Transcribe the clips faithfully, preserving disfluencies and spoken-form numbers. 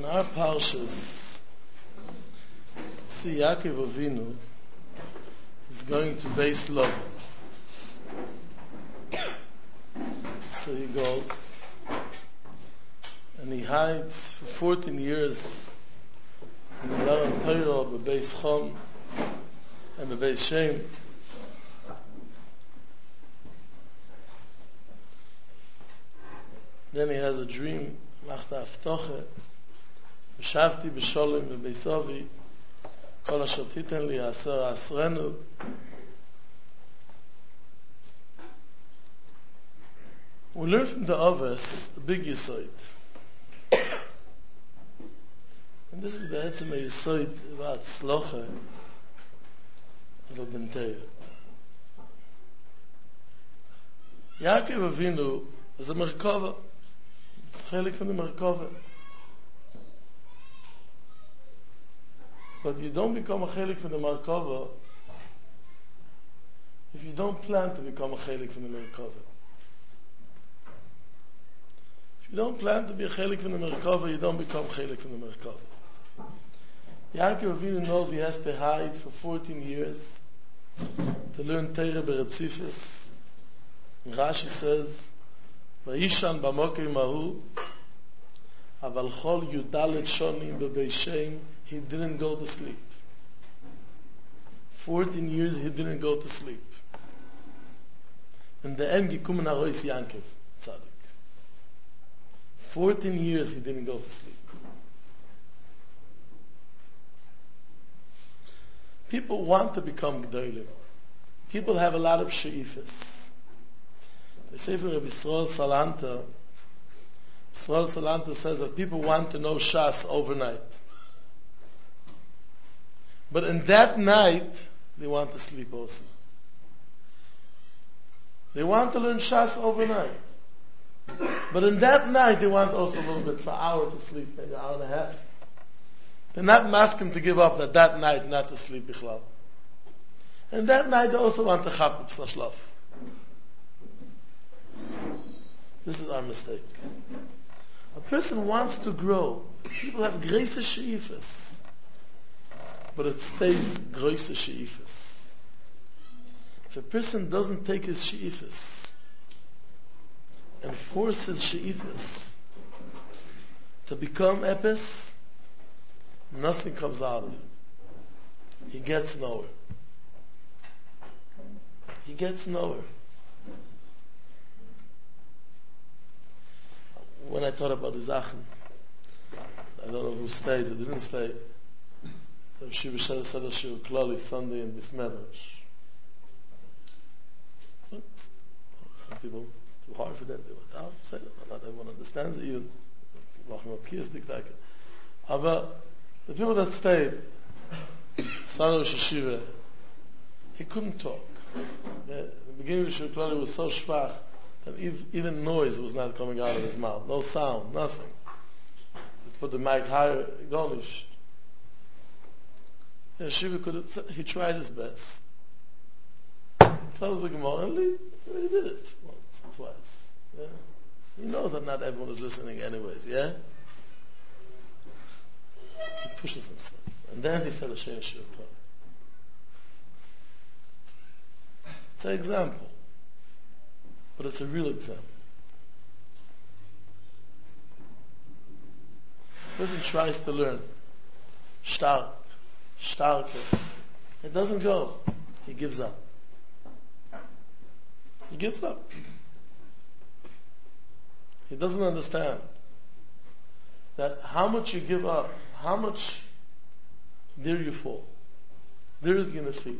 our parshas, see Yaakov Avinu is going to base Lavan. So he goes and he hides for fourteen years in the Lavan Torah, Bebeis Chom and Bebeis Shem. Then he has a dream, Machta Aftoche, V'shavti b'sholim v'beisovi, Kol asher titen li aser asrenu. We learn from the Oves a big yisoid. And this is ba'etzem a yisoid about tzloche of a benteiah. Yaakov Avinu is a merkava. It's chelik from the merkava. But you don't become a chelik from the merkava if you don't plan to become a chelik from the merkava. If you don't plan to be a chelik from the merkava, you don't become chelik from the merkava. Yaakov Avinu knows he has to hide for fourteen years to learn Torah beretzifus. Rashi says, "Vayishan b'mokei mahu, aval chol yudalet shonim bebeis Shem." He didn't go to sleep. Fourteen years he didn't go to sleep. In the end, gikumen arois Yankov Tzadik. Fourteen years he didn't go to sleep. People want to become Gdolim. People have a lot of she'ifas. The Sefer of Yisrael Salanta, Yisrael Salanta says that people want to know Shas overnight. But in that night, they want to sleep also. They want to learn Shas overnight. But in that night, they want also a little bit for an hour to sleep, maybe an hour and a half. They're not asking to give up that that night not to sleep bichlal. And that night, they also want to chap b'sashlaf. This is our mistake. A person wants to grow. People have greater she'ifas. But it stays groise she'ifas. If a person doesn't take his she'ifas and force his she'ifas to become epis, nothing comes out of him. He gets nowhere. He gets nowhere. When I thought about the Zachen, I don't know who stayed, who didn't stay. Shiva Shara said a Shiva Klali Sunday in Bismedrash. Some people, it's too hard for them. They went out, say it. Not everyone understands it even. But the people that stayed, son of Shiva, he couldn't talk. Yeah, in the beginning of Shiva Klali was so schwach that even noise was not coming out of his mouth. No sound, nothing. They put the mic higher, garnished. Yeah, Shiva could have said, he tried his best. Closed the Gemara and he really did it once or twice. Yeah? You know that not everyone is listening anyways, yeah? He pushes himself. And then he said a Shea Shiva. It's an example. But it's a real example. The person tries to learn. Stark. Starker. It doesn't go. He gives up. He gives up. He doesn't understand that how much you give up, how much there you fall. There is going to feel.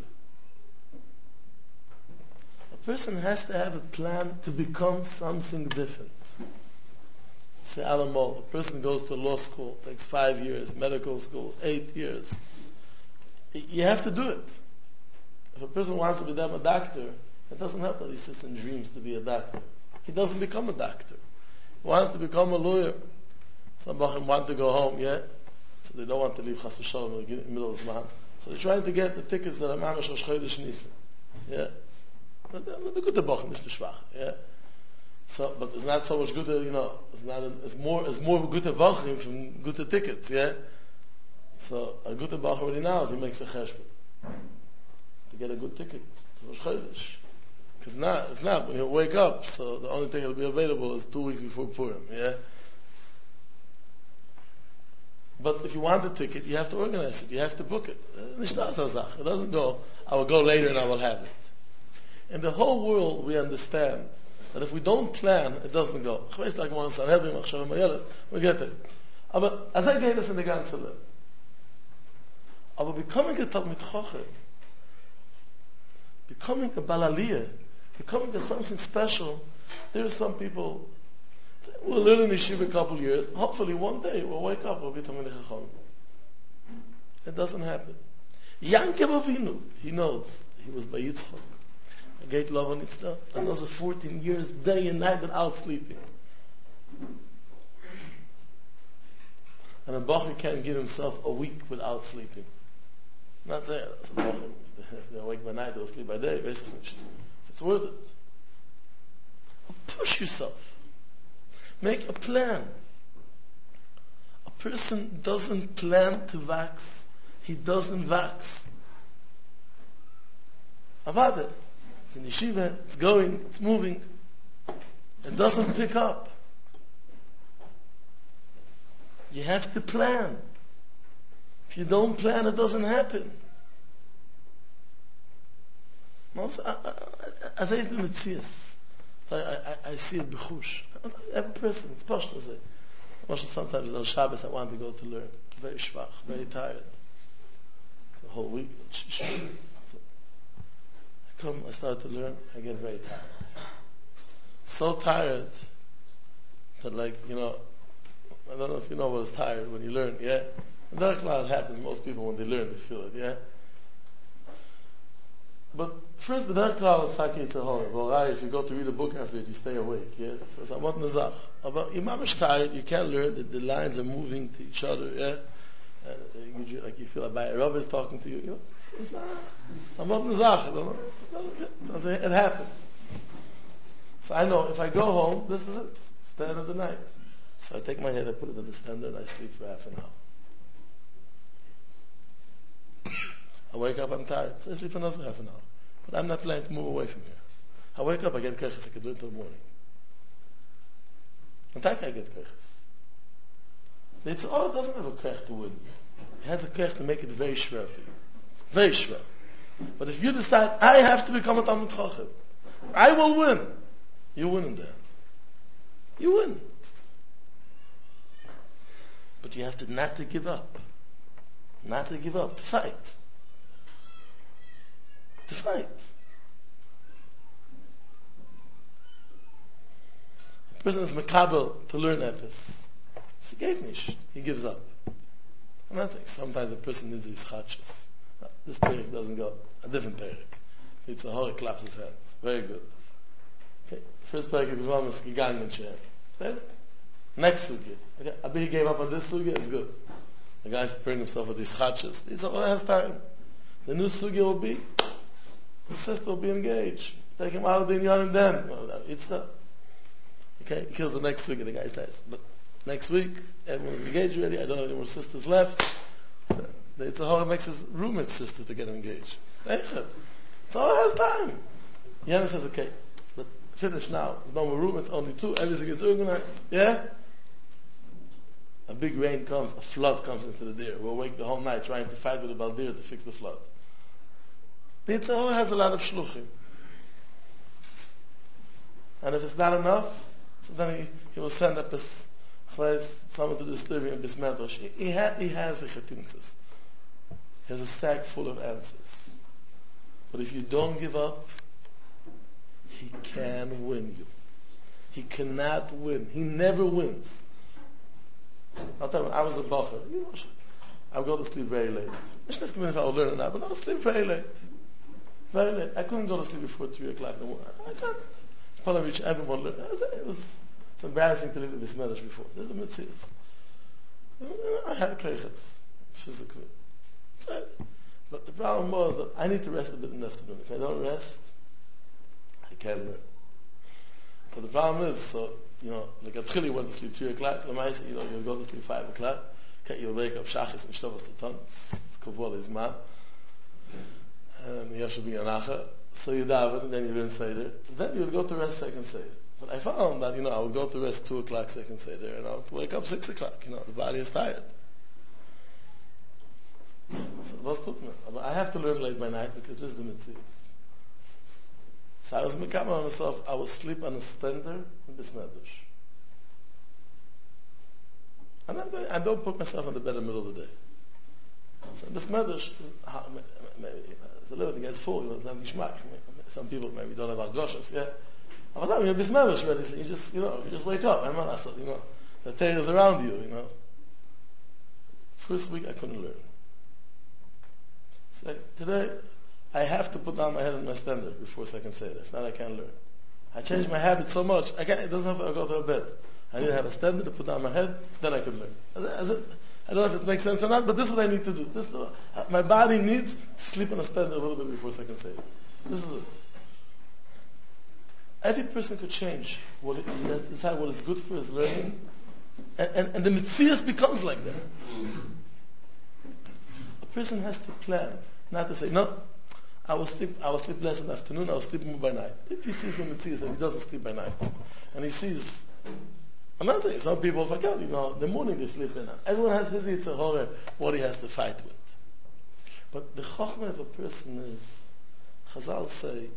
A person has to have a plan to become something different. Say Alamol, a person goes to law school, takes five years, medical school, eight years. You have to do it. If a person wants to become a doctor, it doesn't help that he sits in dreams to be a doctor. He doesn't become a doctor. He wants to become a lawyer. Some Bachim want to go home, yeah? So they don't want to leave Chas v'Shalom in the middle of Zman. So they're trying to get the tickets that are Mamash Rosh Chodesh Nisan. Yeah? They're good, the Bachim, nicht the Schwach. Yeah? So, but it's not so much good, you know, it's not, a, it's more, it's more good vachim from good tickets, yeah? So, a good bach already knows he makes a cheshbon. To get a good ticket to Rosh Chodesh. Because not, if not, when he'll wake up, so the only ticket will be available is two weeks before Purim, yeah? But if you want a ticket, you have to organize it, you have to book it. It doesn't go, I will go later and I will have it. In the whole world, we understand that if we don't plan, it doesn't go. We get it. But as I gave this in the ganze Leben, but becoming a Talmid Chochem, becoming a Balaliyah, becoming a something special, there are some people, we'll learn in Yeshiva a couple of years, hopefully one day we'll wake up, we'll be Talmid Chochem. It doesn't happen. Yankov Avinu, he knows, he was by Yitzchak. A gate love on its stuff. Another fourteen years, day and night without sleeping. And a Bacher can't give himself a week without sleeping. Not there. That's a Bacher. If they're awake by night, they'll sleep by day. It's worth it. Push yourself. Make a plan. A person doesn't plan to wax. He doesn't wax. Avada. It's in yeshiva, it's going, it's moving. It doesn't pick up. You have to plan. If you don't plan, it doesn't happen. As I say it in Metzias, I see it b'chush. Every person, it's Pashto say. Sometimes on Shabbos I want to go to learn. Very schwach, very tired. The whole week. Come, I start to learn, I get very tired. So tired that, like, you know, I don't know if you know what is tired when you learn, yeah? And that's how it happens. Most people, when they learn, they feel it, yeah? But first, b'derech klal is haki tzahor. Well, if you go to read a book after it, you stay awake, yeah? So it's amot nezach. But you're mamish tired, you can't learn, the, the lines are moving to each other, yeah? And you, like you feel like my Rabbi is talking to you, you know? It's not, amot nezach, you know? It happens. So I know, if I go home, this is it. It's the end of the night. So I take my head, I put it in the standard, and I sleep for half an hour. I wake up, I'm tired. So I sleep for another half an hour. But I'm not planning to move away from here. I wake up, I get keches, I can do it till the morning. And time I get keches. It's all, it doesn't have a kech to win. It has a kech to make it very schwer for you. Very schwer. But if you decide, I have to become a Talmid Chochem, I will win. You win in there. You win. But you have to not to give up. Not to give up. To fight. To fight. A person is makabel to learn at this. He geht nicht. He gives up. And I think sometimes a person needs his chachas. This perik doesn't go. A different perik. It's a whole, he claps his hands. Very good. Okay. First perik is one is gegangen chair. Next sugi. Okay. I think he gave up on this sugi. It's good. The guy's preparing himself with his chachas. He's all has time. The new sugi will be. The sister will be engaged. Take him out of the inyan and then. Well, it's the. Okay. He kills the next sugi. The guy dies. But next week, everyone is engaged already. I don't have any more sisters left. It's a whole makes his roommate's sister to get engaged. So all has time. Yana says, okay, but finish now. There's no more roommates, only two. Everything is organized. Yeah? A big rain comes, a flood comes into the deer. We'll wake the whole night trying to fight with the Baldir to fix the flood. The Yitzhak has a lot of shluchim. And if it's not enough, so then he, he will send up his someone to disturb him in Bismedrash. He, he, ha, he has a chetimtus. He has a stack full of answers. But if you don't give up, he can win you. He cannot win. He never wins. I'll tell you, when I was a bacher, you know, I would go to sleep very late. I don't know if I would learn or not, but I would sleep very late. Very late. I couldn't go to sleep before three o'clock in the morning. I can't. Polovich, everyone learned. It was it's embarrassing to live in Bismedish before. This is the Metzias. I had kreiches, physically. But the problem was that I need to rest a bit in the afternoon. If I don't rest, I can't learn. But the problem is, so, you know, like at Chili went to sleep three o'clock, Lamaisa, you know, you'll go to sleep five o'clock, okay, you'll wake up, Shachis and Shtavas to ton, it's Kavol is man, and you should be an Acha, so you daven, and then you learn Seder, then you would go to rest second Seder. But I found that, you know, I would go to rest two o'clock second Seder, and I would wake up six o'clock, you know, the body is tired. So what's put me? But I have to learn late by night because this is the mitzvah. So I was making on myself, I would sleep on a stender in Bismedrish. And I'm going, I don't put myself on the bed in the middle of the day. So Bismedrish is, maybe, it's a little bit gets full, you know, it's not gishmak. Some people maybe don't have argoshas, yeah? But I'm Bismedrish ready, so you just, you know, you just wake up, and you know, the Torah is around you, you know. First week I couldn't learn. So today, I have to put down my head in my stender before second Seder. If not, I can't learn. I changed my habit so much. I can't, it doesn't have to go to a bed. I need to have a stender to put down my head, then I could learn. As it, as it, I don't know if it makes sense or not, but this is what I need to do. This is what, my body needs to sleep in a stender a little bit before second Seder. This is it. Every person could change. What it, decide what is good for his learning. And, and, and the Metzias becomes like that. A person has to plan. Not to say, no, I will sleep, I will sleep less in the afternoon, I will sleep more by night. If he sees the Metzias and he doesn't sleep by night, and he sees, I'm not saying, some people forget, you know, the morning they sleep in. Everyone has his Yetzer Hara, what he has to fight with. But the Chochmah of a person is, Chazal say,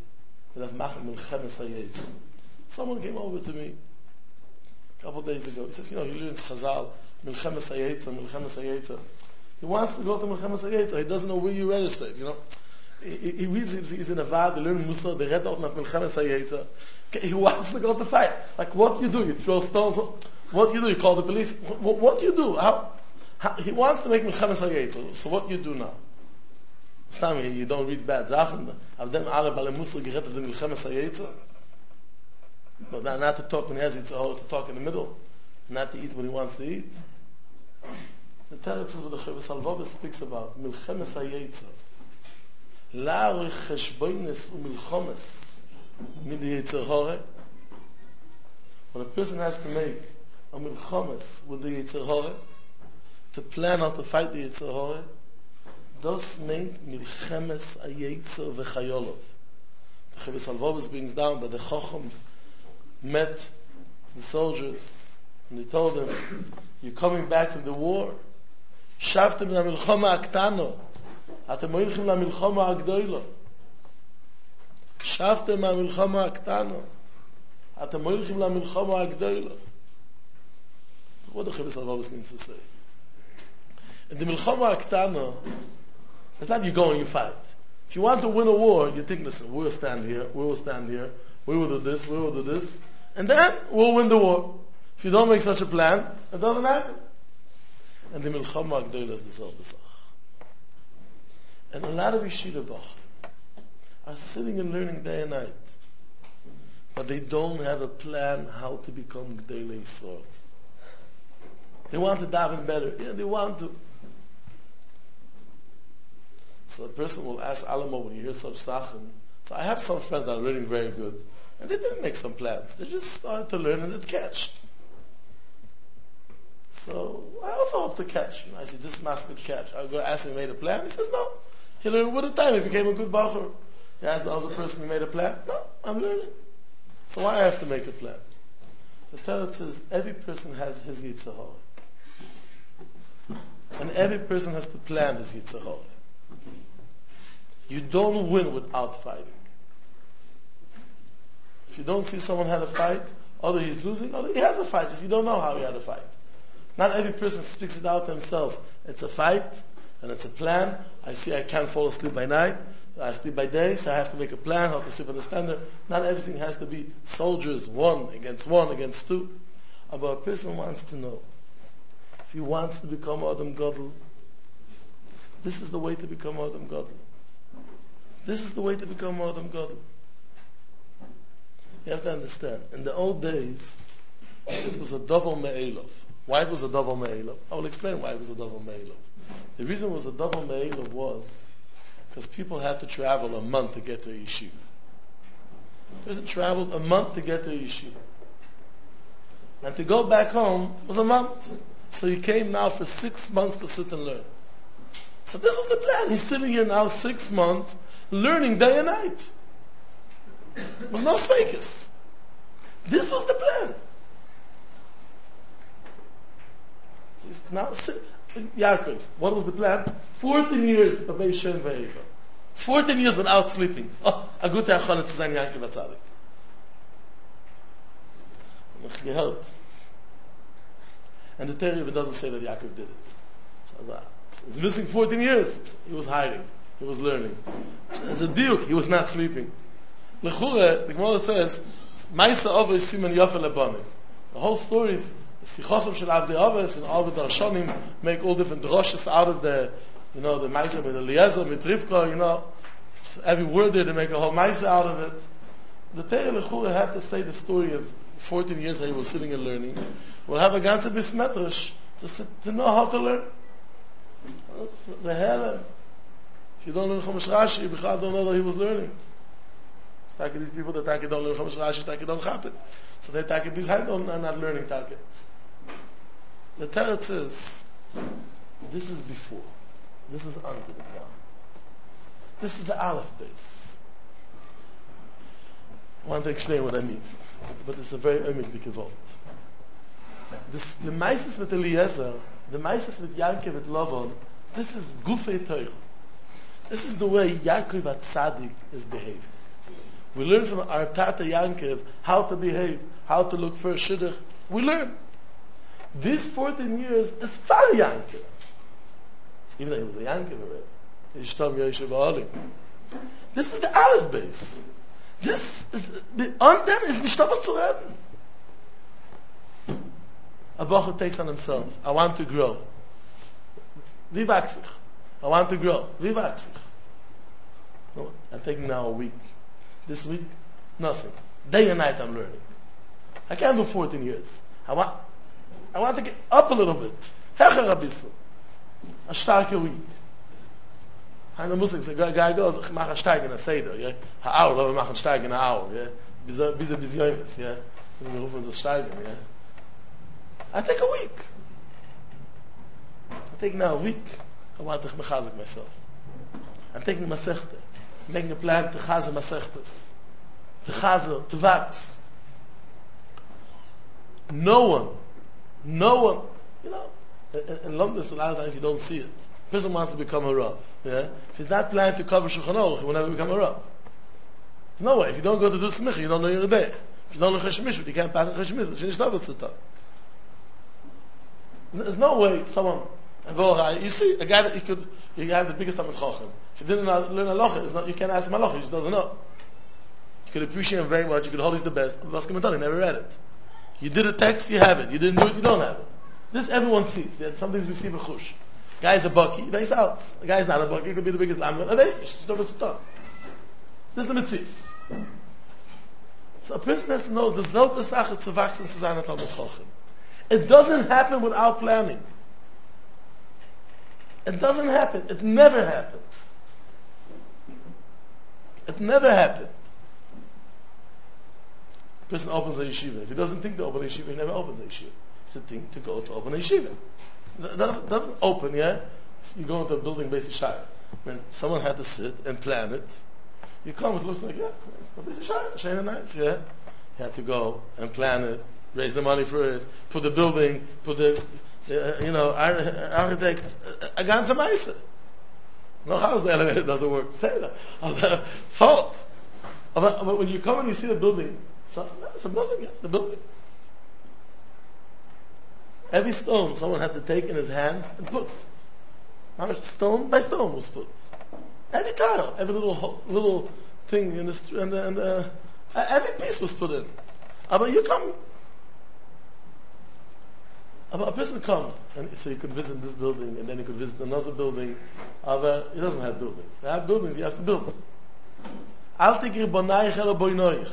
someone came over to me a couple of days ago. He says, you know, he learns Chazal, Milchemes HaYetzer, Milchemes HaYetzer. He wants to go to Milchemes HaYetzer. He doesn't know where you registered, you know. He, he reads, he's in a Vad, they learn Musa, they read out Milchemes HaYetzer. He wants to go to fight. Like, what you do? You throw stones? What you do? You call the police? What, what you do? How, how? He wants to make Milchemes HaYetzer. So what you do now? It's not me, you don't read bad Zachen. Of them Arab ale Musa gerettet the Milchemes HaYetzer. But not, not to talk when he has Yitzhahor, to talk in the middle. Not to eat when he wants to eat. The Teretz is what the Chovos HaLevavos speaks about. Milchemes HaYetzer. La'arich cheshbonos u'milchomes mid Yetzer Hara. When a person has to make a milchomes with the Yetzer Hara, to plan how to fight the Yetzer Hara, das meint Milchemes HaYetzer v'chayolov. The Chovos HaLevavos brings down that the Chacham met the soldiers and he told them, you're coming back from the war. Shavtem la milchama aktano. Atem moilchim la milchama agdoilo. Shavtem la milchama aktano. Atem moilchim la milchama agdoilo. What the Chovos HaLevavos means to say? In the milchama aktano, it's not you go and you fight. If you want to win a war, you think, listen, we'll stand here, we will stand here, we will do this, we will do this, and then we'll win the war. If you don't make such a plan, it doesn't happen. And the Milchama Agdoila is the selbe Sach. And a lot of Yeshiva Bach are sitting and learning day and night, but they don't have a plan how to become Gdolei Yisrael. They want to daven better. Yeah, they want to. So a person will ask Alamo when you hear such Sachen. So I have some friends that are learning very good, and they didn't make some plans. They just started to learn and it catched. So I also hope to catch. You know, I see this mask could catch. I go ask him, he made a plan? He says, no. He learned with the time. He became a good bacher. He asked the other person, he made a plan? No, I'm learning. So why I have to make a plan? The Torah says every person has his Yetzer Hara. And every person has to plan his Yetzer Hara. You don't win without fighting. If you don't see someone had a fight, either he's losing, or he has a fight, just you don't know how he had a fight. Not every person speaks it out himself. It's a fight, and it's a plan. I see I can't fall asleep by night. I sleep by day, so I have to make a plan how to sleep on the standard. Not everything has to be soldiers, one against one, against two. But a person wants to know. If he wants to become Adam Gadol, this is the way to become Adam Gadol. This is the way to become Adam Gadol. You have to understand. In the old days, it was a Dovel Me'elov. Why it was a Dovel Me'elov? I will explain why it was a Dovel Me'elov. The reason it was a Dovel Me'elov was because people had to travel a month to get to a yeshiva. A person traveled a month to get to a yeshiva. And to go back home was a month. So he came now for six months to sit and learn. So this was the plan. He's sitting here now six months, learning day and night. It was no sfeikis. This was the plan. He's now sit- Yaakov, what was the plan? Fourteen years of Eishem Ve'eva. Fourteen years without sleeping. Oh, a good achon to sein Yaakov HaTzadik. Gehört. And the Torah even doesn't say that Yaakov did it. He's missing fourteen years. He was hiding. He was learning. As a diuk, he was not sleeping. L'chure, the Gemara says, Maisa Ova is Siman Yofel Ebonim. The whole story is Sichosim Shel Avdei Avos, and all the Darshanim make all different droshes out of the, you know, the Maisa with Eliezer, with Rivka, you know. So every word there, they make a whole Maisa out of it. The Torah L'chure had to say the story of fourteen years that he was sitting and learning. We'll have a ganze bismetrish to, to know how to learn. The hell, if you don't learn Chumash Rashi, you don't know that he was learning. It's like these people that take don't learn Chumash Rashi, take don't have it. So they take it behind on not learning take it. The Torah says, this is before. This is under the ground. This is the Aleph base. I want to explain what I mean. But it's a very umiklik evolved. This, the Maisis with Eliezer, the Maisis with Yaakov with Lavan, this is Gufei Torah. This is the way Yaakov HaTzadik is behaving. We learn from our Tata Yaakov how to behave, how to look for a shidduch. We learn. These fourteen years is far Yaakov. Even though he was a Yaakov already. Ishtam Yoshev Ha'olim. This is the Aleph base. This is, the, on them is nicht was zu reden. A Bacher takes on himself, I want to grow. Wie wachs ich? I want to grow. Wie wachs ich? No, I'm taking now a week. This week, nothing. Day and night I'm learning. I can't do fourteen years. I want, I want to get up a little bit. Hecher a bisschen. A starke week. And the Muslims say, guy goes, ich mache ein Steig in der Seder, ja? Ha hour, aber wir machen Steig in der Hour, ja? Bis bis bis Jonas, ja? Wir rufen das Steigen, ja? I take a week. I take now a week. I want to mechazik myself. I'm taking Masechta. I'm making a plan to chazer Masechtas. To chazer, to wax. No one, no one, you know, in, in London, a lot of times you don't see it. A person wants to become a Rav. Yeah? If he's not planning to cover Shulchan Aruch, he will never become a Rav. No way. If you don't go to do Smicha, you don't know you're there. If you don't know Chesh Mishpat, you can't pass a Chesh Mishpat. Shinish Tavas Sutta. There's no way someone, you see, a guy that you could, you have the biggest Talmid Chacham. If you didn't learn Halacha, it's not, you can't ask him Halacha, he just doesn't know. You could appreciate him very much, you could hold he's the best, but he never read it. You did a text, you have it. You didn't do it, you don't have it. This everyone sees. Yeah, some things we see b'chush. Guy's a bucky, he's out. The guy's not a bucky, he could be the biggest lamb. This is the mitzvah. So a person has to know the zelta sache zu wachsen zu sein Talmid Chacham. It doesn't happen without planning. It doesn't happen. It never happened. It never happened. A person opens a yeshiva. If he doesn't think to open a yeshiva, he never opens a yeshiva. It's a thing to go to open a yeshiva. It doesn't, doesn't open, yeah? You go into a building based shire. When someone had to sit and plan it, you come, it looks like, yeah, a based shire, shine and nice, yeah? You have to go and plan it, raise the money for it, put the building, put the, uh, you know, architect, a ganze Meise. No house, the elevator doesn't work. Say that. Fault. But, but when you come and you see the building, so, it's a building, yeah, the building. Every stone someone had to take in his hand and put. How much stone by stone was put? Every tile, every little little thing in this, and, and uh, every piece was put in. But you come, a person comes, and so you could visit this building, and then you could visit another building. But it doesn't have buildings. They have buildings. You have to build them. Al tikir bonaich ela boinoich.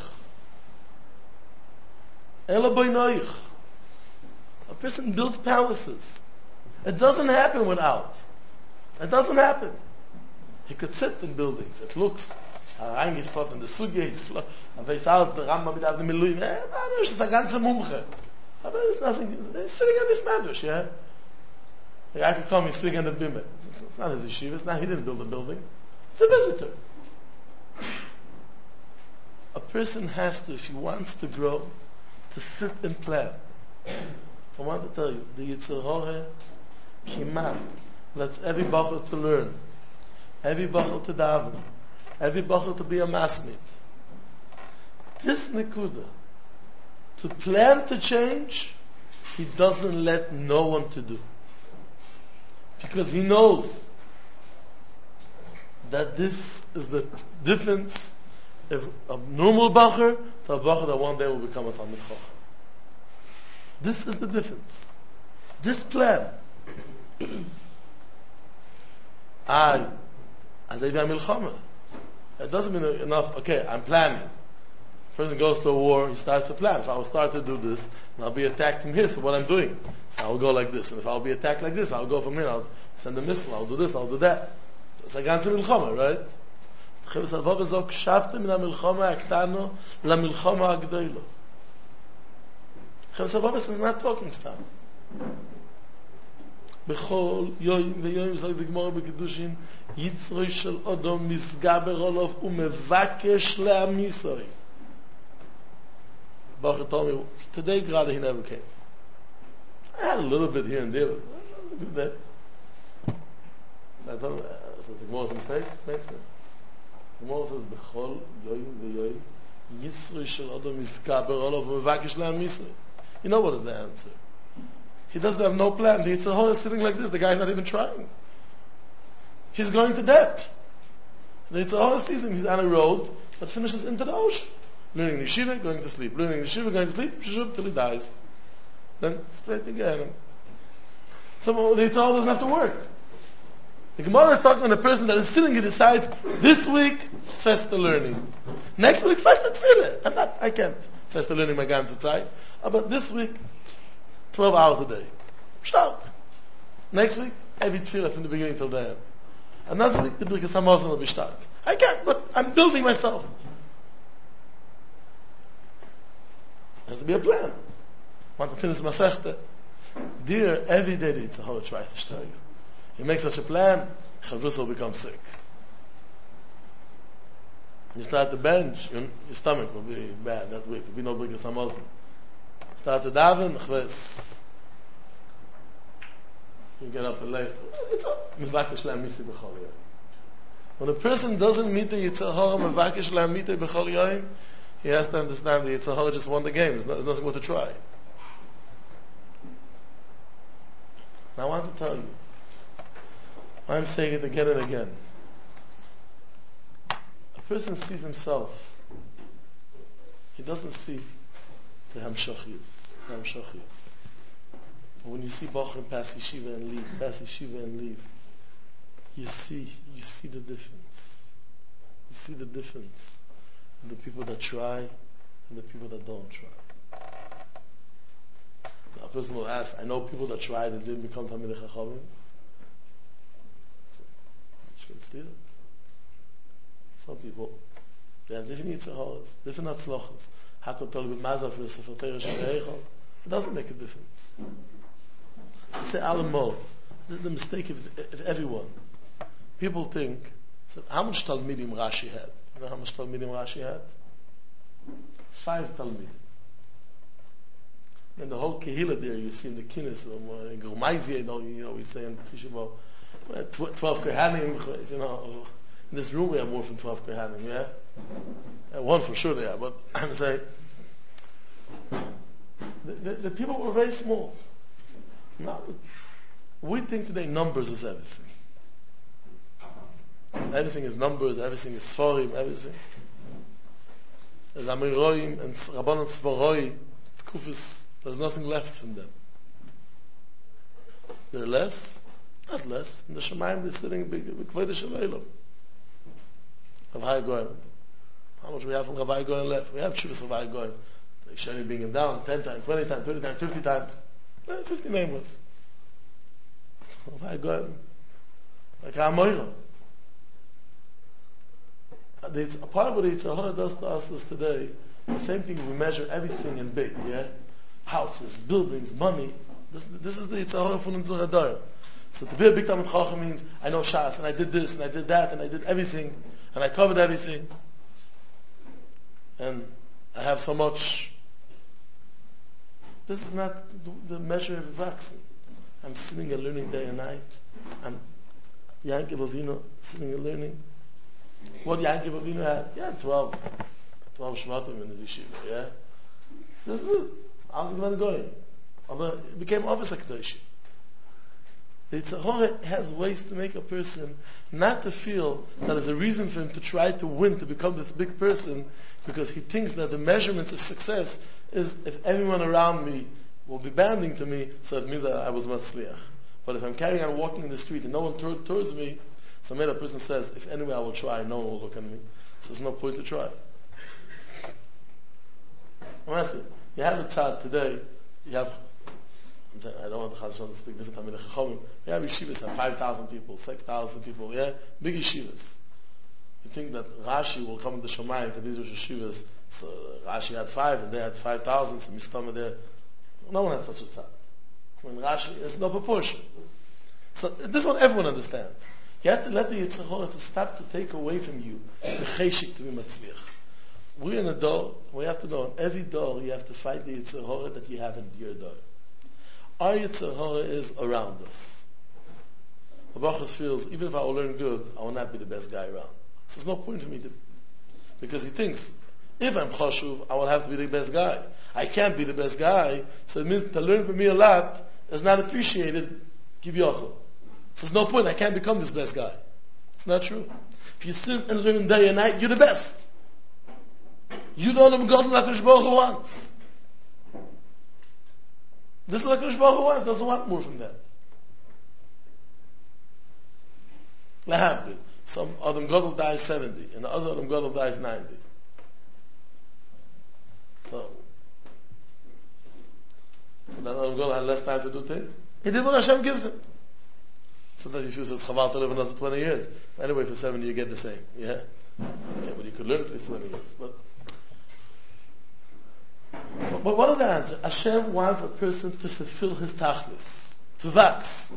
Ela boinoich. A person builds palaces. It doesn't happen without. It doesn't happen. He could sit in buildings. It looks, reingespot in the Sugge, a weiß aus, der Rambam mit the Miluim. Eh, it's a ganze Mumche. But there's nothing, he's sitting on this madrash, yeah? Like I could come, he's sitting on the bimah. It's not his yeshiva, it's not, he didn't build the building. It's a visitor. A person has to, if he wants to grow, to sit and plan. I want to tell you, the Yetzer Hara, Kiman, lets every bachur to learn, every bachur to daven, every bachur to be a masmid. This nekuda, to plan to change, he doesn't let no one to do. Because he knows that this is the difference of a normal bachur to a bachur that one day will become a Talmid Chacham. This is the difference. This plan. I, as I am milchama, it doesn't mean enough, okay, I'm planning. A person goes to a war, he starts to plan. If I will start to do this, and I'll be attacked from here, so what I'm doing? So I'll go like this. And if I'll be attacked like this, I'll go from here, I'll send a missile, I'll do this, I'll do that. It's a ganze milchama, right? Chavos Halvav zog, "Shaftem min ha-milchama aktano la-milchama agdoilo." Chavos Halvav is not talking stuff. Bechol yoyim veyoyim zog the Gemara b'Kiddushin, Yitzroi shel Odom misgaber olav umevakesh le'amisoi. Baruch told me, today gerade he never came. I had a little bit here and there, but it was a good day. So I told him, uh, so the Gemara's a mistake? Makes sense. The Gemara says, Bechol yoyim veyoyim, Yitzroi shel Odom misgaber olav umevakesh le'amisoi. You know what is the answer? He doesn't have no plan. The Yetzer Hara is sitting like this. The guy's not even trying. He's going to death. The Yetzer Hara sees him. He's on a road that finishes into the ocean. Learning yeshiva, going to sleep. Learning yeshiva, going to sleep, shub, till he dies. Then straight again. So the Yetzer Hara doesn't have to work. The Gemara is talking on a person that is sitting, he decides, this week, festa learning. Next week, festa tefillah. I'm not, I can't festa learning my ganze Zeit. But this week, twelve hours a day. Stark. Next week, every tefillah from the beginning till the end. Another week, the Birkas HaMazon will be stark. I can't, but I'm building myself. There has to be a plan. I want to finish Masechta. Dear, every day the Yetzer Hara tries to stir you. He makes such a plan, Chavrusa will become sick. You start to bench, your, your stomach will be bad that week. There will be no Birkas HaMazon. Start to daven, chves. You get up and late. It's up. Mevakesh le'amiti b'chol yoyim. When a person doesn't meet the Yetzer Hara, mevakesh le'amiti b'chol yoyim, he has to understand the Yetzer Hara just won the game. There's, no, there's nothing more to try. Now I want to tell you, I'm saying it again and again. A person sees himself. He doesn't see the Hamshachius. The Hamshachius. But when you see Bachrim pass yeshiva and leave, pass yeshiva and leave, you see, you see the difference. You see the difference in the people that try and the people that don't try. Now, a person will ask, I know people that tried and didn't become Talmidei Chachamim. Some people, they have different Yetzer Haras, different Atzlochas. Hakol Tol B'Mazav for the Sefer Torah Shem. It doesn't make a difference. I say Alamol. This is the mistake of, of everyone. People think, so how much Talmidim Rashi had? You know how much Talmidim Rashi had? Five Talmidim. And the whole Kehillah there, you see in the Kinnis, or in Grumaizie, you know, you know, we say in Tisha twelve Kohanim, you know, in this room we have more than twelve Kohanim, yeah? Uh, one for sure there, but I'm saying, the, the, the people were very small. Now, we think today numbers is everything. Everything is numbers, everything is Sforim, everything. There's Amiroim and Rabbanon Sforoi, Kufis, there's nothing left from them. They're less, not less. In the Shemaim, they're sitting with Kvei Shalom. Ravai Goyen. How much we have from Ravai Goyen left? We have Shuvas Ravai Goyen. Like Shani bring him down ten times, twenty times, thirty times, fifty times. Eh, fifty members. Ravai Goyen. Like HaMoira. A part of what the Yetzer Hara does to us is today, the same thing we measure everything in big, yeah? houses, buildings, money. This, this is the Yitzhahara from the Radar. So to be a big Talmid Chacham means I know Shas, and I did this, and I did that, and I did everything, and I covered everything. And I have so much. This is not the measure of vaccine. I'm sitting and learning day and night. I'm Yankiv Avinu, sitting and learning. What Yankiv Avinu had? Yeah, twelve. twelve Shvatim in his yeshiva, yeah? This is it. I'm going to go in. It became Office HaKadosh. The Yitzhahara has ways to make a person not to feel that there's a reason for him to try to win, to become this big person, because he thinks that the measurements of success is if everyone around me will be banding to me, so it means that I was Matzliach. But if I'm carrying on walking in the street and no one tur- towards me, so maybe a person says, if anyway I will try, no one will look at me. So there's no point to try. I'm asking, you have a tzad today, you have, I don't want the Chazal to speak different Talmidei Chachamim. You have yeshivas have five thousand people, six thousand people, yeah? Big yeshivas. You think that Rashi will come in the Shomayim to these yeshivas, so Rashi had five and they had five thousand, so Mistama there. No one has such a tzad. When Rashi, it's no proportion. So this is what everyone understands. You have to let the Yitzhahara to stop to take away from you the cheshik to be matzliach. We're in a door, we have to know, in every door you have to fight the Yitzhahara that you have in your door. Our Yitzhahara is around us. The Bachas feels, even if I will learn good, I will not be the best guy around. So there's no point for me to, because he thinks, if I'm chashuv, I will have to be the best guy. I can't be the best guy, so it means to learn from me a lot is not appreciated, kivyochel. So there's no point, I can't become this best guy. It's not true. If you sit and learn day and night, you're the best. You don't know what HaKadosh Baruch Hu wants. This is what HaKadosh Baruch Hu wants, doesn't want more from that. Lahavdil. Some Adam Gadol dies seventy, and the other Adam Gadol dies ninety. So, so that Adam Gadol had less time to do things. He did what Hashem gives him. Sometimes you feel it's chaval to live another twenty years. Anyway, for seventy you get the same. Yeah? Okay, but you could learn for least twenty years. But, but, but what is the answer? Hashem wants a person to fulfill his tachlis, to wax.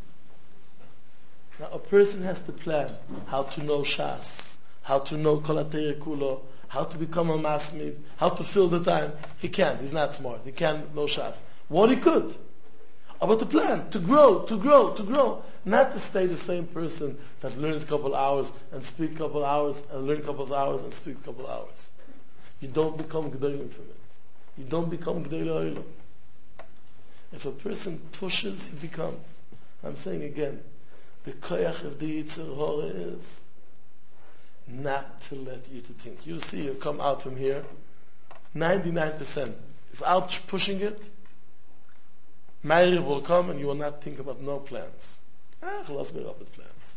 Now, a person has to plan how to know Shas, how to know Kol HaTeirah Kulo, how to become a masmid, how to fill the time. He can't. He's not smart. He can't know Shas. What he could. About to plan, to grow, to grow, to grow. Not to stay the same person that learns a couple hours and speak a couple hours and learn a couple of hours and speak a couple hours. You don't become G'dolim from it. You don't become G'dolei Olam. If a person pushes, he becomes. I'm saying again, the koyach of the Yetzer Hara is not to let you to think. You see, you come out from here, ninety-nine percent. Without pushing it, Ma'ariv will come and you will not think about no plans. Ah, let's go up with plans.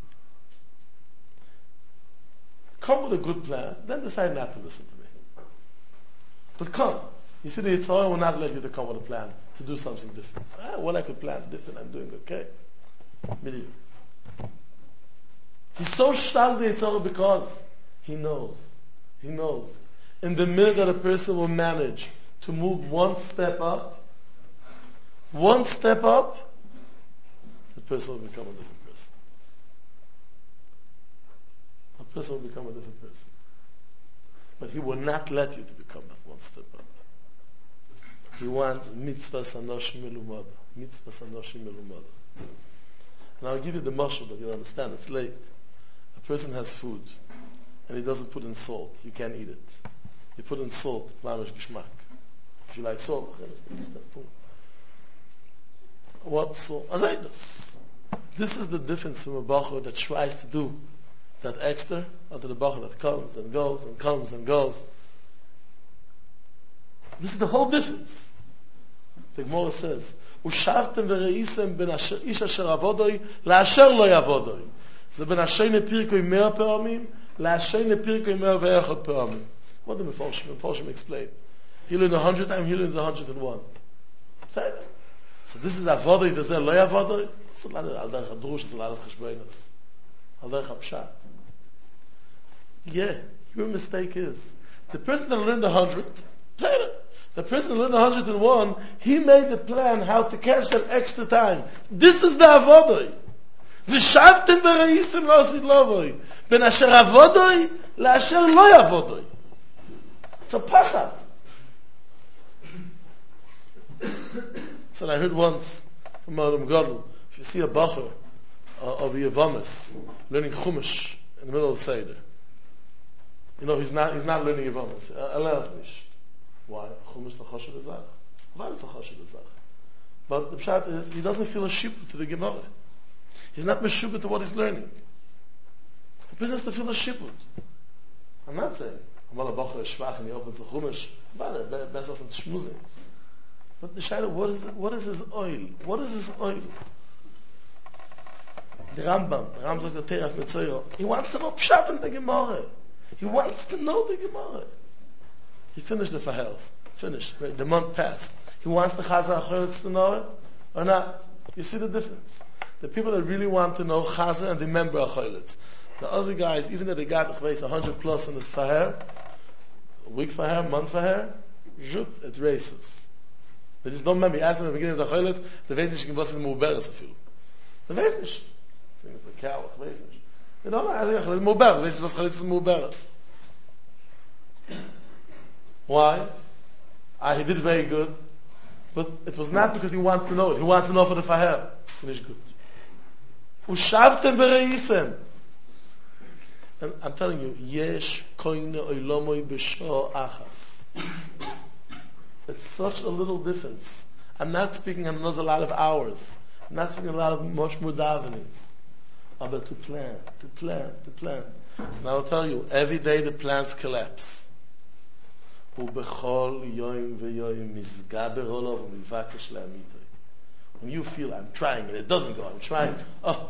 Come with a good plan, then decide not to listen to me. But come. You see, the Yetzer Hara will not let you to come with a plan to do something different. Ah, well, I could plan different, I'm doing okay. Believe. He's so stark the Yetzer Hara because he knows. He knows. In the minute that a person will manage to move one step up, one step up, the person will become a different person. A person will become a different person. But he will not let you to become that one step up. He wants mitzvah sanoshim melumada. Mitzvah sanoshim melumada. And I'll give you the mashal, but you'll understand, it's late. A person has food, and he doesn't put in salt. You can't eat it. You put in salt, it's mamish gishmak. If you like salt, what salt? Azaydos. This is the difference from a bacher that tries to do that extra, or to the bacher that comes and goes and comes and goes. This is the whole difference. The Gemara says, ושבתם וראיסם בין איש אשר עבודוי לאשר לא יעבודוי. זה בין השני פרקוי מאה פעמים לאשני פרקוי מאה ואחד פעמים. What did Mefarshim, Mefarshim explain? He learned a hundred times, he learns a hundred and one. So this is עבודוי, זה לא יעבודוי? זה על דרך הדרוש, זה על חשבונס. על דרך הפשט. Yeah, your mistake is, the person that learned a hundred, The person who learned one hundred one, he made the plan how to catch that extra time. This is the avodah. V'shavtem v'reisim lo'asid lovoi. Ben asher avodoi la'asher lo yavodoi. It's a pachad. So I heard once from Adam Gadol, if you see a bacher uh, of Yevamis learning Chumash in the middle of Seder, you know he's not he's not learning Yevamis. Uh, Why? Chumash the Choshev Ezach. Why is the Choshev Ezach? But the pshat is he doesn't feel a shibud to the Gemara. He's not meshubed to what he's learning. The person has to feel a shibud. I'm not saying I'm a bacher shvach and he opens the Chumash. Vada, best of shmuzing. But the Shaila, what is what is his oil? What is his oil? The Rambam, the Rambam the Terach Metzoyo, he wants to know Pshat in the Gemara. He wants to know the Gemara. He finished the Fahels. Finished. The month passed. He wants the Chazar HaChoretz to know it or not. You see the difference? The people that really want to know Chazar and the member HaChoretz. The other guys, even though they got the one hundred plus in the Faher, a week Faher, month Faher, zhup, it races. They just don't remember. You ask them at the beginning of the Cholet, the weiß nicht, was ist Muberes a few. The weiß nicht. I think it's a cow, the weiß nicht. They don't know, I think it's Muberes. The weiß nicht, was Cholet is Muberes. Why? Ah, he did very good. But it was not because he wants to know it. He wants to know for the Faher. Finish good. Ushavtem v'reisem. And I'm telling you, yesh koine oilomoi b'sho achas. It's such a little difference. I'm not speaking on a lot of hours. I'm not speaking a lot of much more davenings. But to plan, to plan, to plan. And I'll tell you, every day the plans collapse. When you feel I'm trying and it doesn't go, I'm trying. Oh,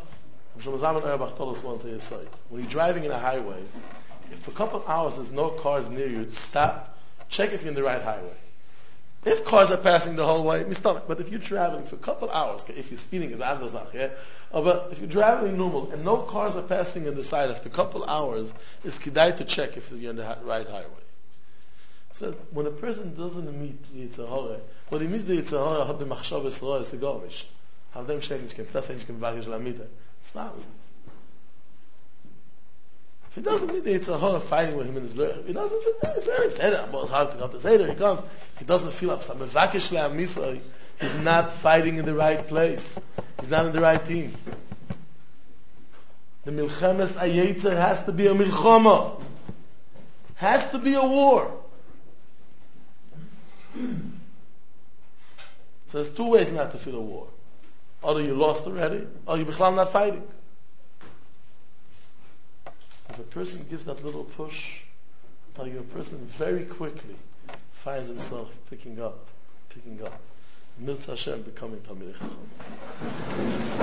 when you're driving in a highway, if for a couple of hours there's no cars near you, stop, check if you're in the right highway. If cars are passing the whole way, stomach. But if you're traveling for a couple of hours, if you're speeding, is andazach, yeah. Oh, but if you're traveling normal and no cars are passing on the side after a couple of hours, it's kedai to check if you're on the right highway. It says when a person doesn't meet the Yetzer Hara, when he meets the Yetzer Hara, hat the machshavas roa is a gomish. Have them shake nicht kein Tafel nicht kein Bagish Lamita. Stop. If he doesn't meet the Yetzer Hara fighting with him in his learning, he doesn't feel his learning. Seder, but it's hard to come to Seder. He comes. He doesn't feel upset. Mevakish le'amisai. He's not fighting in the right place. He's not in the right team. The milchemes ayetzer has to be a milchama. Has to be a war. So there's two ways not to feel a war. Either you lost already, or you become not fighting. If a person gives that little push, tell you a person very quickly finds himself picking up, picking up. Mirza Hashem becoming Talmidei Chacham.